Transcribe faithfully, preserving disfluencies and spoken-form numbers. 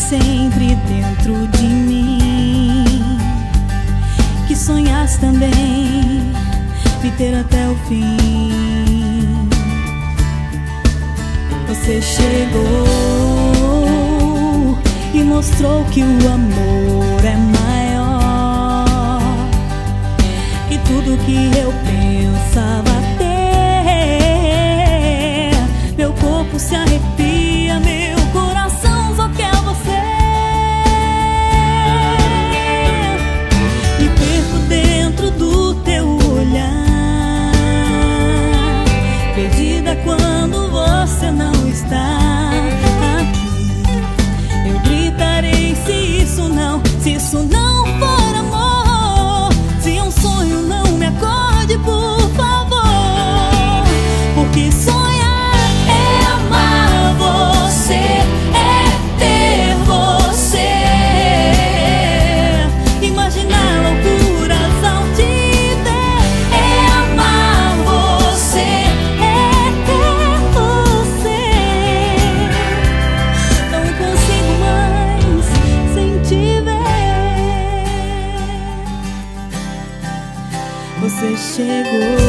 sempre dentro de mim, que sonhas também me ter até o fim. Você chegou e mostrou que o amor é maior que tudo que eu pensava ter. Meu corpo se arrepia, meu coração só quer você. Me perco dentro do teu olhar, perdida quando você não está aqui. Eu gritarei se isso não, se isso não for amor. Se é um sonho, não me acorde, por favor. Porque sonhar é amar você, é ter você. Imaginar loucuras ao te ver. É amar você, é ter você. Não consigo mais sem te ver. Você chegou